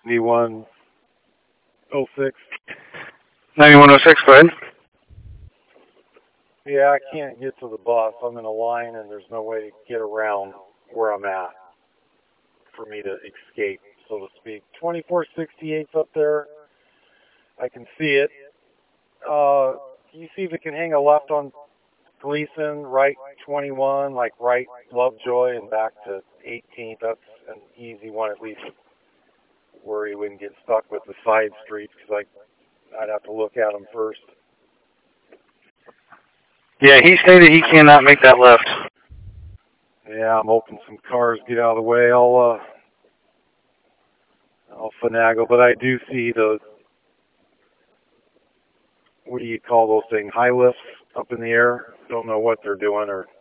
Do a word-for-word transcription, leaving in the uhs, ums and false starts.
ninety-one oh six. ninety-one oh six, go ahead. Yeah, I can't get to the bus. I'm in a line and there's no way to get around where I'm at for me to escape, so to speak. twenty-four sixty-eight's up there. I can see it. Uh, can you see if it can hang a left on Gleason, right twenty-one, like right Lovejoy, and back to eighteenth? That's an easy one, at least, where he wouldn't get stuck with the side streets, because I'd have to look at him first. Yeah, he stated he cannot make that left. Yeah, I'm hoping some cars get out of the way. I'll, uh, I'll finagle, but I do see those, what do you call those things, high lifts up in the air? Don't know what they're doing, or